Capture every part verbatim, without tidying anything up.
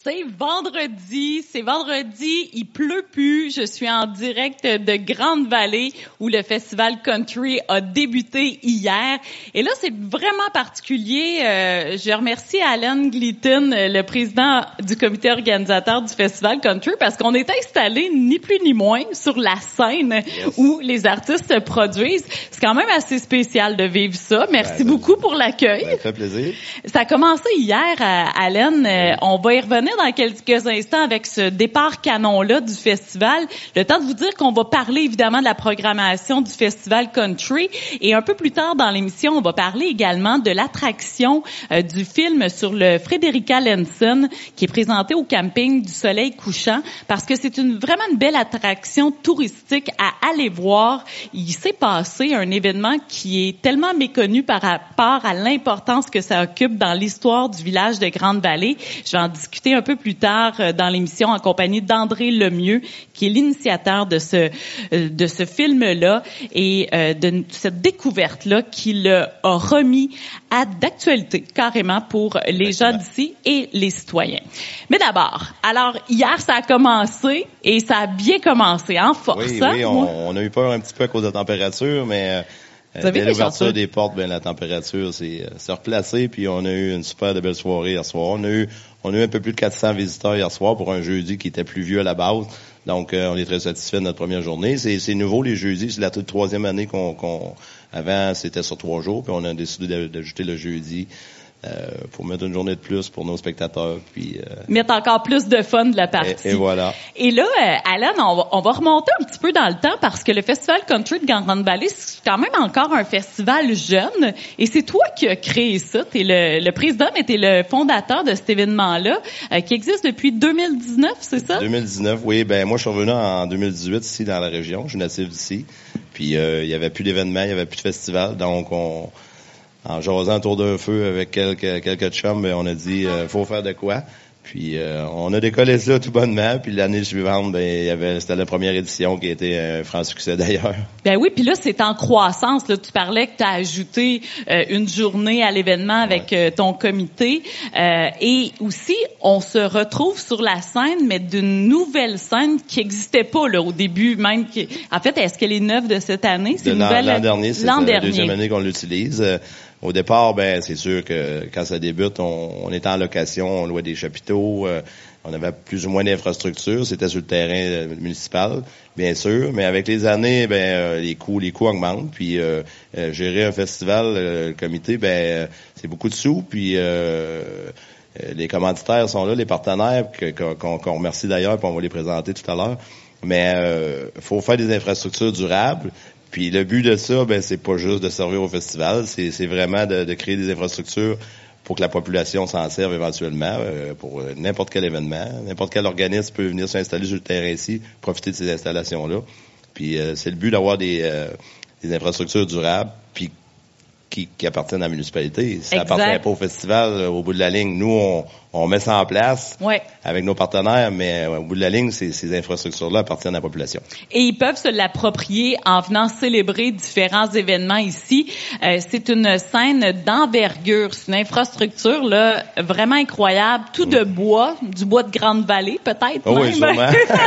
C'est vendredi, c'est vendredi, il pleut plus. Je suis en direct de Grande-Vallée où le festival country a débuté hier. Et là, c'est vraiment particulier. Euh, je remercie Alan Gleaton, le président du comité organisateur du festival country, parce qu'on est installé ni plus ni moins sur la scène yes. où les artistes se produisent. C'est quand même assez spécial de vivre ça. Merci ben, beaucoup pour l'accueil. Ça fait plaisir. Ça a commencé hier, Alan. Euh, on va y revenir dans quelques instants avec ce départ canon-là du festival. Le temps de vous dire qu'on va parler évidemment de la programmation du festival country et un peu plus tard dans l'émission, on va parler également de l'attraction euh, du film sur le Frederica Lanson qui est présenté au camping du Soleil couchant parce que c'est une vraiment une belle attraction touristique à aller voir. Il s'est passé un événement qui est tellement méconnu par rapport à l'importance que ça occupe dans l'histoire du village de Grande-Vallée. Je vais en discuter un peu plus tard dans l'émission en compagnie d'André Lemieux, qui est l'initiateur de ce de ce film-là et euh, de cette découverte-là qu'il a remis à d'actualité carrément pour les gens d'ici et les citoyens. Mais d'abord, alors hier ça a commencé et ça a bien commencé en force. Oui, hein? oui, on, on a eu peur un petit peu à cause de la température, mais euh, dès l'ouverture des portes, ben la température s'est, s'est replacée, puis on a eu une super de belle soirée hier soir. On a eu On a eu un peu plus de quatre cents visiteurs hier soir pour un jeudi qui était pluvieux à la base. Donc, euh, on est très satisfait de notre première journée. C'est, c'est nouveau, les jeudis. C'est la toute troisième année qu'on, qu'on... Avant, c'était sur trois jours, puis on a décidé d'ajouter le jeudi euh, pour mettre une journée de plus pour nos spectateurs. Puis euh... mettre encore plus de fun de la partie. Et, et voilà. Et là, euh, Alan, on va, on va remonter un petit peu dans le temps parce que le Festival Country de Grande-Vallée, c'est quand même encore un festival jeune. Et c'est toi qui as créé ça. T'es le, le président, mais t'es le fondateur de cet événement-là euh, qui existe depuis deux mille dix-neuf, c'est ça? deux mille dix-neuf, oui. Ben moi, je suis revenu en deux mille dix-huit ici dans la région. Je suis natif d'ici. Puis euh, il y avait plus d'événements, il y avait plus de festival. Donc, on... en jasant autour d'un feu avec quelques quelques chums, ben, on a dit euh, faut faire de quoi. Puis euh, on a décollé ça tout bonnement. Puis l'année suivante, ben il y avait c'était la première édition qui a été un franc succès d'ailleurs. Ben oui, puis là c'est en croissance. Là, tu parlais que tu as ajouté euh, une journée à l'événement avec ouais. euh, ton comité. Euh, et aussi, on se retrouve sur la scène, mais d'une nouvelle scène qui n'existait pas là au début même. Qui... En fait, est-ce qu'elle est neuve de cette année? C'est de l'an, nouvelle... l'an dernier, c'est l'an la dernier. deuxième année qu'on l'utilise. Euh, Au départ, ben c'est sûr que quand ça débute, on, on était en location, on louait des chapiteaux, euh, on avait plus ou moins d'infrastructures, c'était sur le terrain euh, municipal, bien sûr, mais avec les années, ben euh, les coûts, les coûts augmentent, puis euh, euh, gérer un festival, euh, le comité, ben euh, c'est beaucoup de sous, puis euh, euh, les commanditaires sont là, les partenaires que, qu'on, qu'on remercie d'ailleurs, puis on va les présenter tout à l'heure. Mais euh, faut faire des infrastructures durables. Puis le but de ça, ben c'est pas juste de servir au festival, c'est, c'est vraiment de, de créer des infrastructures pour que la population s'en serve éventuellement euh, pour n'importe quel événement. N'importe quel organisme peut venir s'installer sur le terrain ici, profiter de ces installations-là. Puis euh, c'est le but d'avoir des, euh, des infrastructures durables, puis qui, qui appartiennent à la municipalité. Ça exact. Appartient pas au festival euh, au bout de la ligne. Nous, on, on met ça en place ouais. avec nos partenaires, mais euh, au bout de la ligne, ces, ces infrastructures-là appartiennent à la population. Et ils peuvent se l'approprier en venant célébrer différents événements ici. Euh, c'est une scène d'envergure, c'est une infrastructure là vraiment incroyable, tout de bois, du bois de Grande-Vallée peut-être oh même. Oui, sûrement.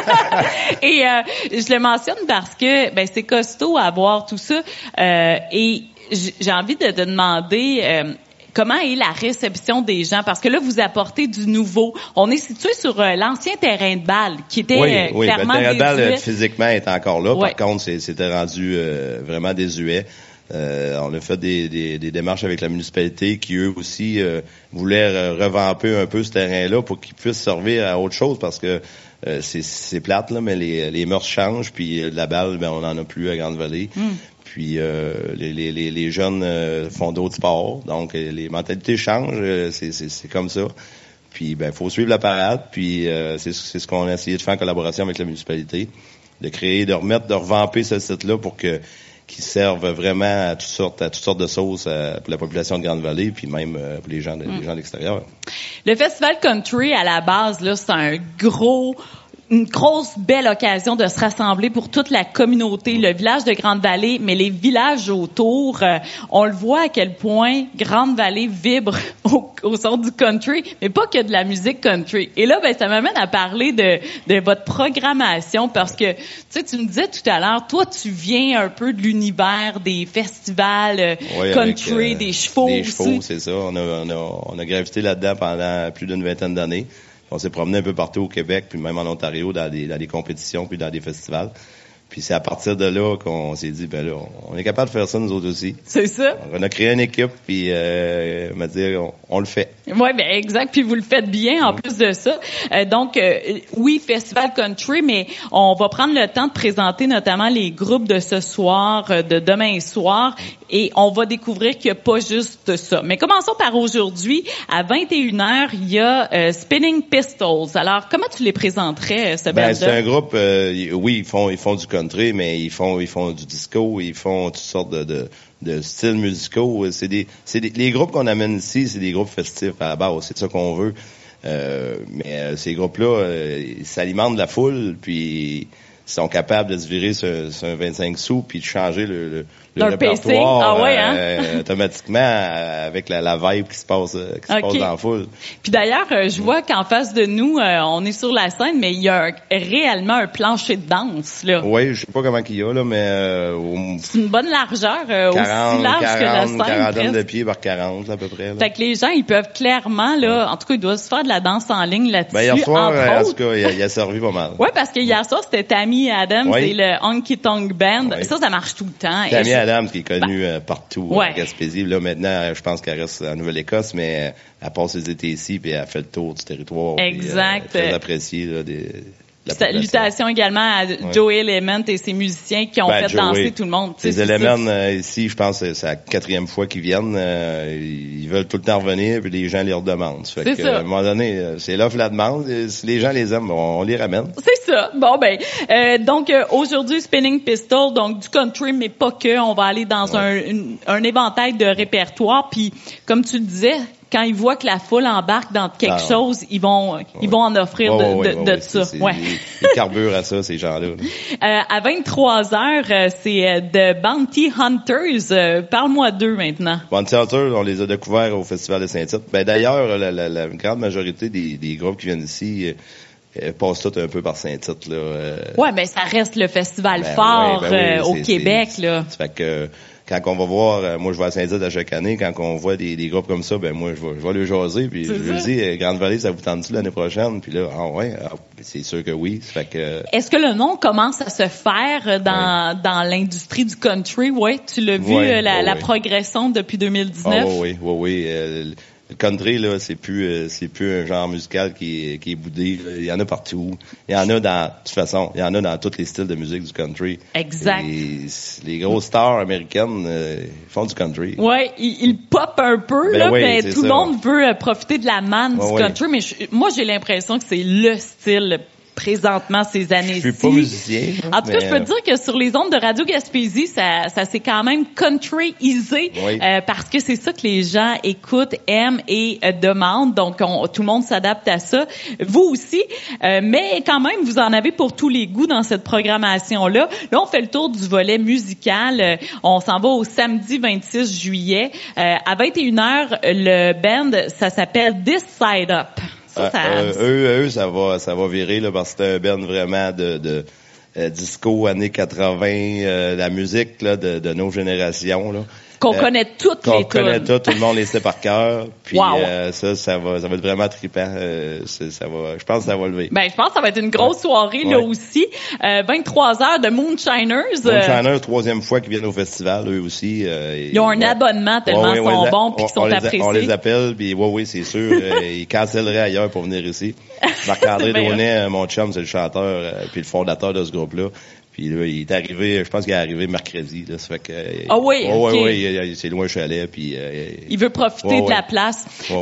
Et euh, je le mentionne parce que ben c'est costaud à voir tout ça euh, et j'ai envie de te demander euh, comment est la réception des gens? Parce que là, vous apportez du nouveau. On est situé sur euh, l'ancien terrain de balle, qui était oui, euh, oui, clairement désuet. Oui, le terrain de balle, désuet. physiquement, est encore là. Ouais. Par contre, c'est, c'était rendu euh, vraiment désuet. Euh, on a fait des, des, des démarches avec la municipalité qui, eux aussi, euh, voulaient euh, revamper un peu ce terrain-là pour qu'il puisse servir à autre chose, parce que euh, c'est, c'est plate, là, mais les, les mœurs changent, puis euh, la balle, ben, on n'en a plus à Grande-Vallée. Mm. Puis euh, les, les, les jeunes euh, font d'autres sports, donc euh, les mentalités changent, euh, c'est, c'est, c'est comme ça. Puis ben faut suivre la parade, puis euh, c'est, c'est ce qu'on a essayé de faire en collaboration avec la municipalité, de créer, de remettre, de revamper ce site-là pour que qu'il serve vraiment à toutes sortes, à toutes sortes de sauces euh, pour la population de Grande-Vallée, puis même euh, pour les gens, de, mm. les gens de l'extérieur. Le Festival Country à la base là, c'est un gros une grosse, belle occasion de se rassembler pour toute la communauté, le village de Grande-Vallée, mais les villages autour. Euh, on le voit à quel point Grande-Vallée vibre au, au son du country, mais pas que de la musique country. Et là, ben, ça m'amène à parler de, de votre programmation parce que, tu sais, tu me disais tout à l'heure, toi, tu viens un peu de l'univers des festivals euh, oui, country, avec, euh, des chevaux Des aussi. chevaux, c'est ça. On a, on a, on a gravité là-dedans pendant plus d'une vingtaine d'années. On s'est promené un peu partout au Québec, puis même en Ontario, dans des, dans des compétitions, puis dans des festivals. Puis c'est à partir de là qu'on s'est dit, ben là, on est capable de faire ça nous autres aussi. C'est ça. On a créé une équipe, puis euh, on m'a dit, on, on le fait. Oui, ben exact. Puis vous le faites bien en mmh. plus de ça. Euh, donc, euh, oui, Festival Country, mais on va prendre le temps de présenter notamment les groupes de ce soir, de demain soir, et on va découvrir qu'il n'y a pas juste ça. Mais commençons par aujourd'hui. À vingt et une heures, il y a euh, Spinning Pistols. Alors, comment tu les présenterais, ce ben, band-là? C'est un groupe, euh, oui, ils font ils font du country, mais ils font ils font du disco, ils font toutes sortes de, de, de styles musicaux. C'est des c'est des les groupes qu'on amène ici, c'est des groupes festifs à la base, c'est ça qu'on veut. Euh, mais euh, ces groupes-là, euh, ils s'alimentent de la foule, puis ils sont capables de se virer sur, sur un vingt-cinq sous, puis de changer le, le, le répertoire ah ouais, hein? euh, automatiquement avec la, la vibe qui se passe qui se okay. passe dans la foule. Puis d'ailleurs, euh, je vois qu'en face de nous, euh, on est sur la scène, mais il y a un, réellement un plancher de danse là. Oui, je sais pas comment qu'il y a là, mais euh, au... c'est une bonne largeur, euh, quarante, aussi large quarante, que la scène. quarantaine de pieds par quarante à peu près. Là. Fait que les gens, ils peuvent clairement là, en tout cas, ils doivent se faire de la danse en ligne là-dessus. Ben hier soir, entre euh, en autres. tout cas, il a, il a servi pas mal. Oui, parce que hier soir, c'était Tammy Adams oui. et le Honky Tonk Band. Oui. Ça, ça marche tout le temps. Tammy je... Adams qui est connue ben, partout ouais. à Gaspésie. Là, maintenant, je pense qu'elle reste en Nouvelle-Écosse, mais elle passe ses étés ici puis elle fait le tour du territoire. Exact. Puis, euh, très appréciée là, des... Salutations également à ouais. Joey Element et ses musiciens qui ont ben, fait Joey, danser tout le monde. Les Element euh, ici, je pense que c'est la quatrième fois qu'ils viennent. Euh, ils veulent tout le temps revenir, puis les gens les redemandent. Fait c'est que, ça. À un moment donné, c'est l'offre la demande. Si les gens les aiment, on, on les ramène. C'est ça. Bon ben, euh, donc euh, aujourd'hui Spinning Pistol, donc du country, mais pas que. On va aller dans ouais. un, une, un éventail de répertoire. Puis comme tu le disais, quand ils voient que la foule embarque dans quelque ah, chose, ils vont ouais. ils vont en offrir ouais, de, ouais, de, ouais, de ouais, ça. C'est, ouais. Ils, ils carburent à ça, ces gens-là. Euh, à vingt-trois heures, euh, c'est euh, The Bounty Hunters. Euh, parle-moi d'eux maintenant. Bounty Hunters, on les a découverts au Festival de Saint-Tite. Ben d'ailleurs, la, la, la grande majorité des, des groupes qui viennent ici euh, passent tous un peu par Saint-Tite. Là. Euh, ouais, ben ça reste le festival ben, fort ouais, ben, oui, euh, au c'est, Québec. C'est, là. Ça fait que quand on va voir, moi je vais à Saint-Tite à chaque année, quand on voit des, des groupes comme ça, ben moi je vais, je vais le jaser, puis c'est je lui dis, Grande-Vallée, ça vous tente-tu l'année prochaine? Puis là, ah ouais, ah, c'est sûr que oui. Ça fait que... Est-ce que le nom commence à se faire dans, ouais. dans l'industrie du country? Oui, tu l'as vu, ouais, la, ouais, la ouais. progression depuis deux mille dix-neuf? Ah oui, oui, oui. Euh, le country, là, c'est plus euh, c'est plus un genre musical qui est, qui est boudé. Là. Il y en a partout. Il y en a dans, de toute façon, il y en a dans tous les styles de musique du country. Exact. Et les grosses stars américaines euh, font du country. Ouais, ils, ils popent un peu, ben là, oui, mais tout ça. le monde veut euh, profiter de la manne ben du oui. country, mais je, moi, j'ai l'impression que c'est le style présentement ces années-ci. Je suis pas musicien. En tout cas, je peux te dire que sur les ondes de Radio Gaspésie, ça, ça s'est quand même country-isé oui. euh, parce que c'est ça que les gens écoutent, aiment et euh, demandent. Donc, on, tout le monde s'adapte à ça. Vous aussi. Euh, mais quand même, vous en avez pour tous les goûts dans cette programmation-là. Là, on fait le tour du volet musical. Euh, on s'en va au samedi vingt-six juillet. Euh, à vingt et une heures, le band, ça s'appelle This Side Up. Ça, ça... Euh, eux, eux, ça va, ça va virer là, parce que c'est un band vraiment de, de euh, disco années quatre-vingts, euh, la musique là de, de nos générations là. Qu'on euh, connaît toutes qu'on les Qu'on connaît tunes. tout, tout le monde les sait par cœur. Puis wow. euh, ça, ça va, ça va être vraiment trippant. Euh, ça va, je pense que ça va lever. Ben, je pense que ça va être une grosse ouais. soirée là ouais. aussi. Euh, vingt-trois heures de Moonshiners. Moonshiners, troisième fois qu'ils viennent au festival, eux aussi. Euh, ils ont un ouais. abonnement tellement ils ouais, ouais, sont bons puis qu'ils sont les appréciés. On les appelle, puis oui, oui, c'est sûr. euh, ils cancelleraient ailleurs pour venir ici. Marc-André Daunet, mon chum, c'est le chanteur euh, puis le fondateur de ce groupe-là. Puis là, il est arrivé, je pense qu'il est arrivé mercredi. Là, ça fait que, ah oui, oh, okay. oui, oui, c'est loin chalet. Puis, euh, il veut profiter ouais, de ouais. la place. Ouais, ouais.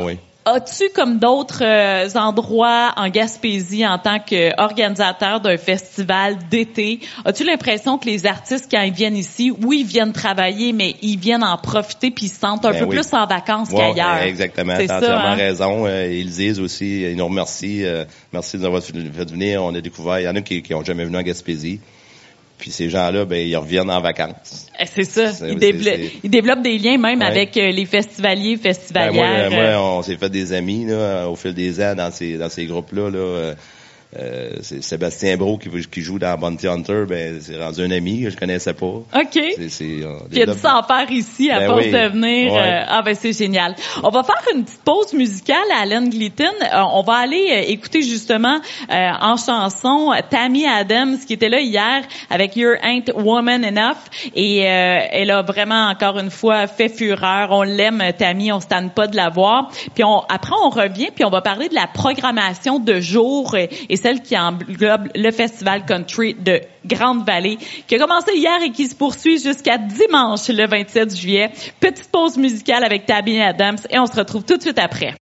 As-tu, comme d'autres euh, endroits en Gaspésie, en tant qu'organisateur d'un festival d'été, as-tu l'impression que les artistes, quand ils viennent ici, oui, ils viennent travailler, mais ils viennent en profiter puis ils se sentent un ben peu oui. plus en vacances ouais, qu'ailleurs? Exactement, c'est t'as ça, entièrement hein? raison. Euh, ils disent aussi, ils nous remercient. Euh, merci de nous avoir fait venir. On a découvert, il y en a qui, qui ont jamais venu en Gaspésie. Puis ces gens-là, ben ils reviennent en vacances. C'est ça. C'est, ils, c'est, dévelop- c'est... ils développent des liens même ouais. avec euh, les festivaliers, festivalières. Ben moi, moi, on s'est fait des amis là, au fil des ans dans ces dans ces groupes-là. Là, euh, Euh, c'est Sébastien Brault qui, qui joue dans Bounty Hunter, ben c'est rendu un ami que je connaissais pas. OK. C'est, c'est, euh, Puis il a dû s'en faire ici à ben force oui. de venir. Ouais. Euh, ah ben c'est génial. On va faire une petite pause musicale à Allen Gleaton. Euh, on va aller euh, écouter justement euh, en chanson Tammy Adams qui était là hier avec Your Ain't Woman Enough et euh, elle a vraiment encore une fois fait fureur. On l'aime Tammy, on se tanne pas de la voir. Puis on, après on revient puis on va parler de la programmation de jour et, et celle qui englobe le Festival Country de Grande-Vallée, qui a commencé hier et qui se poursuit jusqu'à dimanche, le vingt-sept juillet. Petite pause musicale avec Tammy Adams et on se retrouve tout de suite après.